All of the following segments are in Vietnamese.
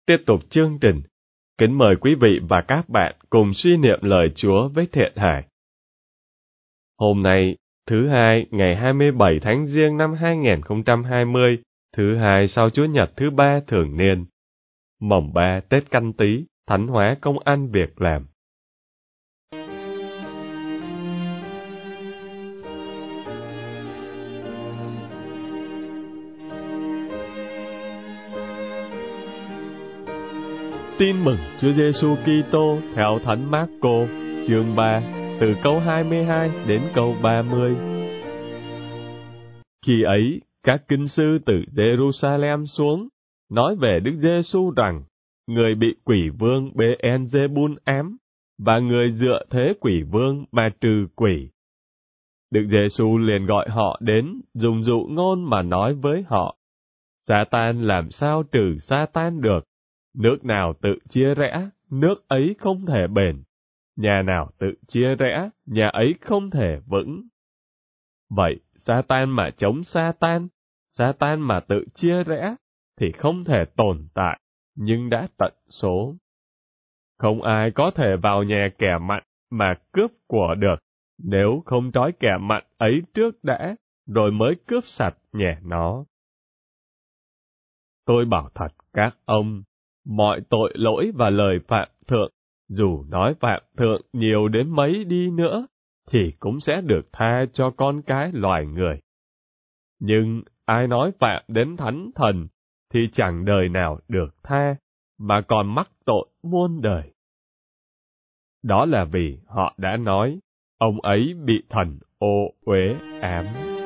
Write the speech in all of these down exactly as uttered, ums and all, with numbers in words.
Tiếp tục chương trình, kính mời quý vị và các bạn cùng suy niệm lời Chúa với Thiện Hải. Hôm nay, thứ hai, ngày hai mươi bảy tháng Giêng năm hai nghìn không trăm hai mươi, thứ hai sau Chúa Nhật thứ ba thường niên. Mồng ba Tết Canh Tý, Thánh hóa công ăn việc làm. Tin mừng Chúa Giêsu Kitô theo Thánh Mác-cô, chương ba, từ câu hai mươi hai đến câu ba mươi. Khi ấy, các kinh sư từ Giê-ru-sa-lem xuống, nói về Đức Giêsu rằng, người bị quỷ vương Bê-en-dê-bun ám, và người dựa thế quỷ vương mà trừ quỷ. Đức Giêsu liền gọi họ đến, dùng dụ ngôn mà nói với họ, Sa-tan làm sao trừ Sa-tan được? Nước nào tự chia rẽ, nước ấy không thể bền. Nhà nào tự chia rẽ, nhà ấy không thể vững. Vậy, Sa-tan mà chống Sa-tan, Sa-tan mà tự chia rẽ, thì không thể tồn tại, nhưng đã tận số. Không ai có thể vào nhà kẻ mặn mà cướp của được, nếu không trói kẻ mặn ấy trước đã, rồi mới cướp sạch nhà nó. Tôi bảo thật các ông, mọi tội lỗi và lời phạm thượng, dù nói phạm thượng nhiều đến mấy đi nữa, thì cũng sẽ được tha cho con cái loài người. Nhưng ai nói phạm đến thánh thần, thì chẳng đời nào được tha, mà còn mắc tội muôn đời. Đó là vì họ đã nói, ông ấy bị thần ô uế ám.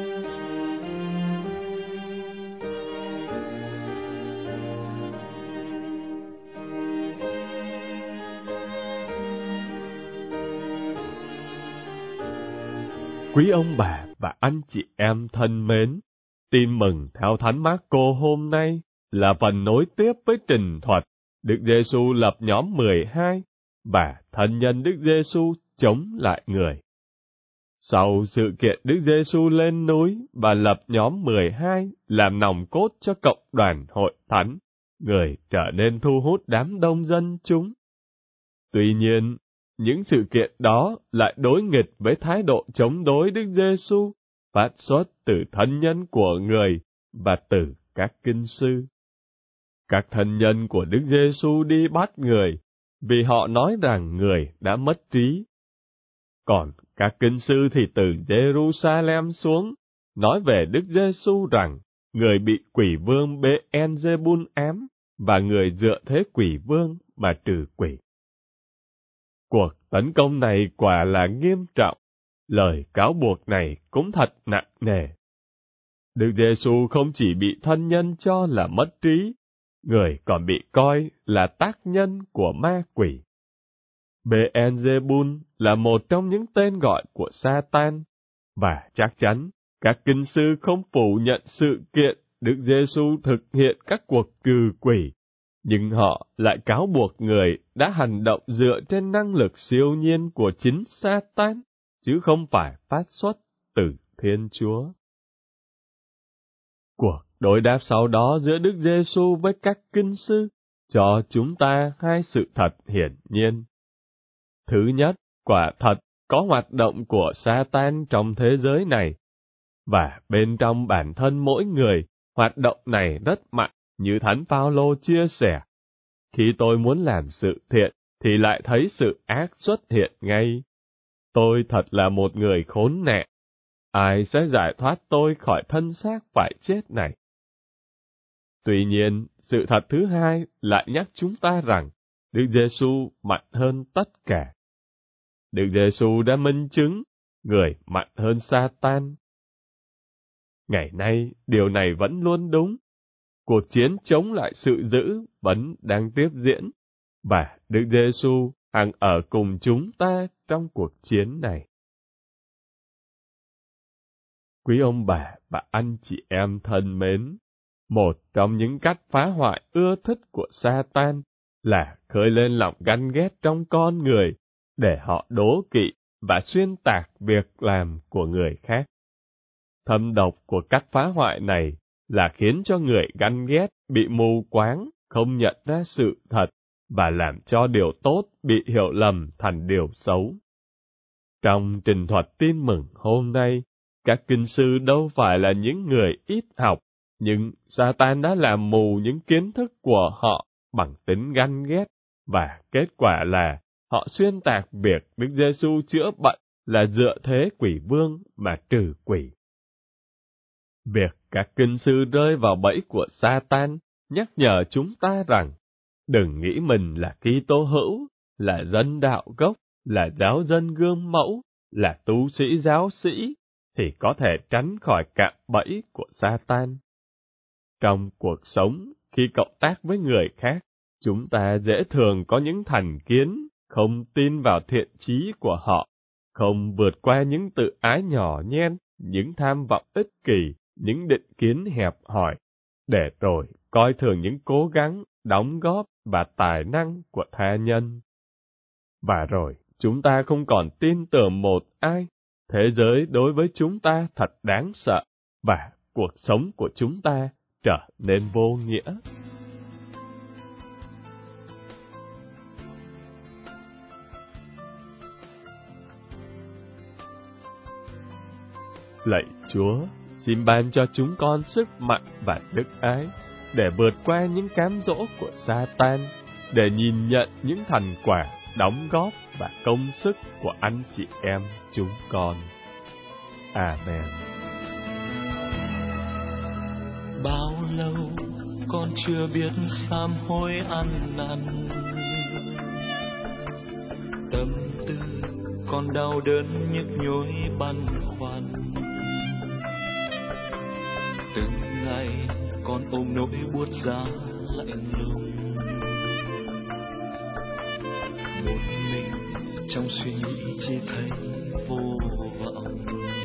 Quý ông bà và anh chị em thân mến, tin mừng theo Thánh Mác-cô hôm nay là phần nối tiếp với trình thuật Đức Giêsu lập nhóm mười hai và thân nhân Đức Giêsu chống lại người. Sau sự kiện Đức Giêsu lên núi và lập nhóm mười hai làm nòng cốt cho cộng đoàn hội thánh, người trở nên thu hút đám đông dân chúng. Tuy nhiên, những sự kiện đó lại đối nghịch với thái độ chống đối Đức Giêsu, phát xuất từ thân nhân của người và từ các kinh sư. Các thân nhân của Đức Giêsu đi bắt người, vì họ nói rằng người đã mất trí. Còn các kinh sư thì từ Giê-ru-sa-lem xuống, nói về Đức Giêsu rằng người bị quỷ vương Bê-en-dê-bun ám, và người dựa thế quỷ vương mà trừ quỷ. Cuộc tấn công này quả là nghiêm trọng, lời cáo buộc này cũng thật nặng nề. Đức Giêsu không chỉ bị thân nhân cho là mất trí, người còn bị coi là tác nhân của ma quỷ. Bê-en-dê-bun là một trong những tên gọi của Sa-tan, và chắc chắn các kinh sư không phủ nhận sự kiện Đức Giêsu thực hiện các cuộc trừ quỷ, nhưng họ lại cáo buộc người đã hành động dựa trên năng lực siêu nhiên của chính Sa-tan, chứ không phải phát xuất từ Thiên Chúa. Cuộc đối đáp sau đó giữa Đức Giêsu với các kinh sư cho chúng ta hai sự thật hiển nhiên. Thứ nhất, quả thật có hoạt động của Sa-tan trong thế giới này, và bên trong bản thân mỗi người, hoạt động này rất mạnh, như Thánh Phao-lô chia sẻ. Khi tôi muốn làm sự thiện, thì lại thấy sự ác xuất hiện ngay. Tôi thật là một người khốn nạn. Ai sẽ giải thoát tôi khỏi thân xác phải chết này? Tuy nhiên, sự thật thứ hai lại nhắc chúng ta rằng Đức Giêsu mạnh hơn tất cả. Đức Giêsu đã minh chứng, người mạnh hơn Sa-tan. Ngày nay, điều này vẫn luôn đúng. Cuộc chiến chống lại sự dữ vẫn đang tiếp diễn, và Đức Giêsu hằng ở cùng chúng ta trong cuộc chiến này. Quý ông bà và anh chị em thân mến, một trong những cách phá hoại ưa thích của Sa-tan là khơi lên lòng ganh ghét trong con người, để họ đố kỵ và xuyên tạc việc làm của người khác. Thâm độc của cách phá hoại này là khiến cho người ganh ghét bị mù quáng không nhận ra sự thật, và làm cho điều tốt bị hiểu lầm thành điều xấu. Trong trình thuật tin mừng hôm nay, các kinh sư đâu phải là những người ít học, nhưng Sa-tan đã làm mù những kiến thức của họ bằng tính ganh ghét, và kết quả là họ xuyên tạc việc Đức Giê-xu chữa bệnh là dựa thế quỷ vương mà trừ quỷ. Việc các kinh sư rơi vào bẫy của Sa-tan nhắc nhở chúng ta rằng đừng nghĩ mình là Kitô hữu, là dân đạo gốc, là giáo dân gương mẫu, là tu sĩ giáo sĩ, thì có thể tránh khỏi cạm bẫy của Sa-tan. Trong cuộc sống, khi cộng tác với người khác, chúng ta dễ thường có những thành kiến, không tin vào thiện chí của họ, không vượt qua những tự ái nhỏ nhen, những tham vọng ích kỷ, những định kiến hẹp hòi, để rồi coi thường những cố gắng, đóng góp và tài năng của tha nhân. Và rồi, chúng ta không còn tin tưởng một ai, thế giới đối với chúng ta thật đáng sợ, và cuộc sống của chúng ta trở nên vô nghĩa. Lạy Chúa, xin ban cho chúng con sức mạnh và đức ái, để vượt qua những cám dỗ của Sa-tan, để nhìn nhận những thành quả, đóng góp và công sức của anh chị em chúng con. Amen. Bao lâu con chưa biết sám hối ăn năn, tâm tư con đau đớn nhức nhối băn khoăn. Từng ngày con ôm nỗi buốt giá lạnh lùng, một mình trong suy nghĩ chỉ thấy vô vọng.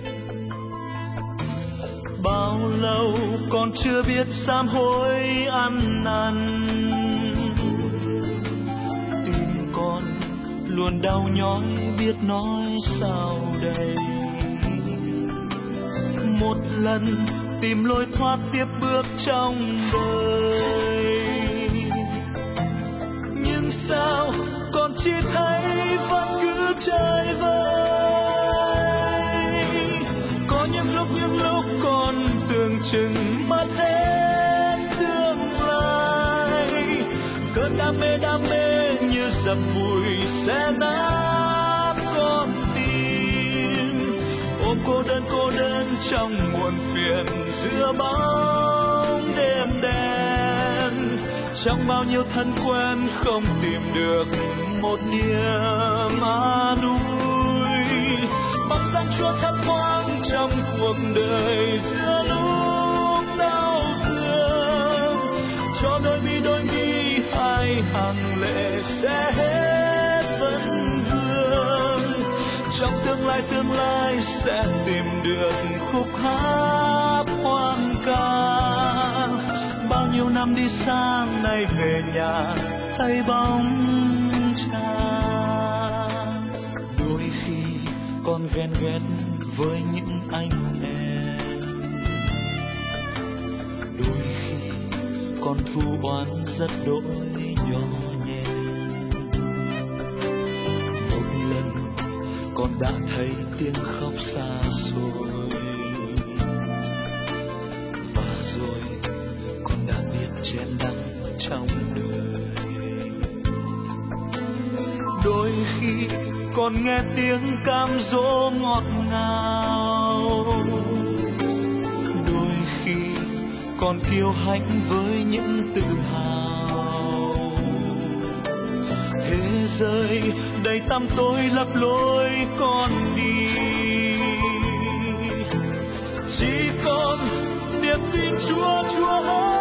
Bao lâu con chưa biết sám hối ăn năn, tim con luôn đau nhói biết nói sao đây. Một lần tìm lối thoát tiếp bước trong đời, nhưng sao con chỉ thấy vẫn cứ chơi vơi. Có những lúc những lúc con tưởng chừng mất hết tương lai, cơn đam mê đam mê như dập vùi xé nát con tim. Ôm cô đơn cô đơn trong muộn phiền giữa bóng đêm đen, trong bao nhiêu thân quen không tìm được một niềm an ủi. Mong rằng Chúa thấp thoáng trong cuộc đời giữa lúc đau thương, cho đôi mi đôi mi hai hàng lệ sẽ hết vấn vương. Trong tương lai tương lai sẽ tìm được khúc hát hoang ca. Bao nhiêu năm đi xa nay về nhà thấy bóng cha. Đôi khi con ghen ghét với những anh em, đôi khi con thù oán rất đỗi nhỏ nhẹ. Một lần con đã thấy tiếng khóc xa xôi, và rồi con đã biết chén đắng trong đời. Đôi khi con nghe tiếng cám dỗ ngọt ngào, đôi khi con kiêu hãnh với những tự hào. Thế giới đầy tăm tối lấp lối con đi, chỉ còn niềm tin Chúa Chúa